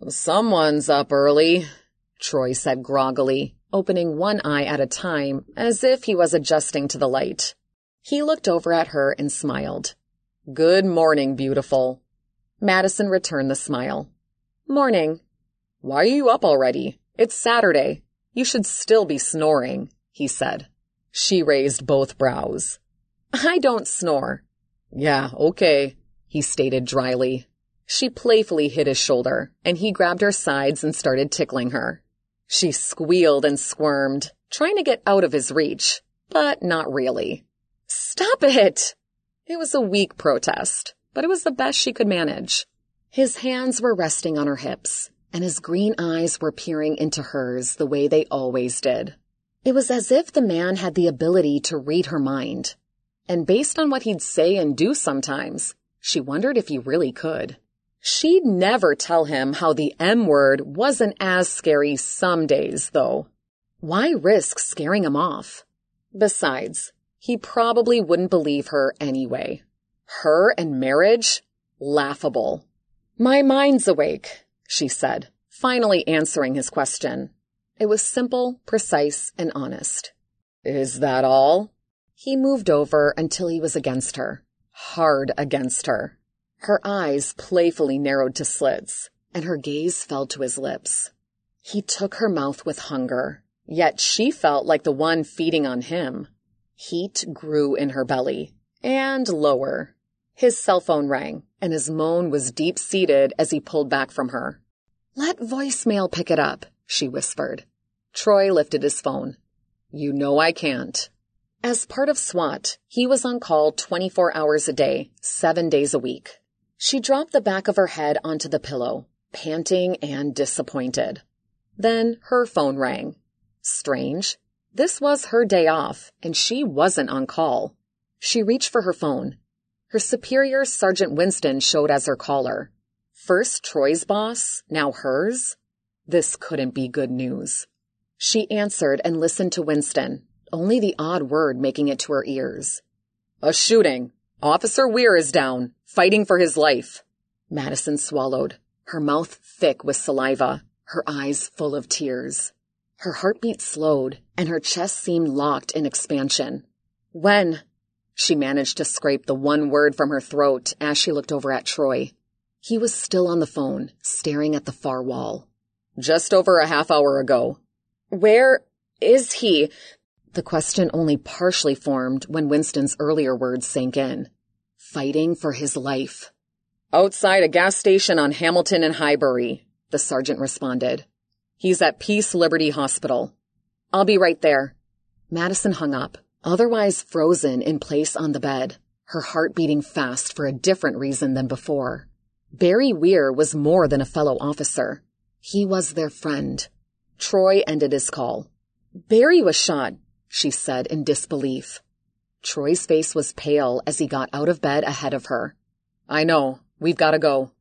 Someone's up early, Troy said groggily, opening one eye at a time as if he was adjusting to the light. He looked over at her and smiled. Good morning, beautiful. Madison returned the smile. Morning. Why are you up already? It's Saturday. You should still be snoring, he said. She raised both brows. I don't snore. Yeah, okay, he stated dryly. She playfully hit his shoulder, and he grabbed her sides and started tickling her. She squealed and squirmed, trying to get out of his reach, but not really. Stop it! It was a weak protest, but it was the best she could manage. His hands were resting on her hips, and his green eyes were peering into hers the way they always did. It was as if the man had the ability to read her mind. And based on what he'd say and do sometimes, she wondered if he really could. She'd never tell him how the M word wasn't as scary some days, though. Why risk scaring him off? Besides, he probably wouldn't believe her anyway. Her and marriage? Laughable. My mind's awake, she said, finally answering his question. It was simple, precise, and honest. Is that all? He moved over until he was against her. Hard against her. Her eyes playfully narrowed to slits, and her gaze fell to his lips. He took her mouth with hunger, yet she felt like the one feeding on him. Heat grew in her belly, and lower. His cell phone rang, and his moan was deep-seated as he pulled back from her. Let voicemail pick it up, she whispered. Troy lifted his phone. You know I can't. As part of SWAT, he was on call 24 hours a day, 7 days a week. She dropped the back of her head onto the pillow, panting and disappointed. Then her phone rang. Strange. This was her day off, and she wasn't on call. She reached for her phone. Her superior, Sergeant Winston, showed as her caller. First Troy's boss, now hers? This couldn't be good news. She answered and listened to Winston, only the odd word making it to her ears. A shooting. Officer Weir is down, fighting for his life. Madison swallowed, her mouth thick with saliva, her eyes full of tears. Her heartbeat slowed, and her chest seemed locked in expansion. When? She managed to scrape the one word from her throat as she looked over at Troy. He was still on the phone, staring at the far wall. Just over a half hour ago. Where is he? The question only partially formed when Winston's earlier words sank in. Fighting for his life. Outside a gas station on Hamilton and Highbury, the sergeant responded. He's at Peace Liberty Hospital. I'll be right there. Madison hung up, otherwise frozen in place on the bed, her heart beating fast for a different reason than before. Barry Weir was more than a fellow officer. He was their friend. Troy ended his call. Barry was shot, she said in disbelief. Troy's face was pale as he got out of bed ahead of her. I know. We've got to go.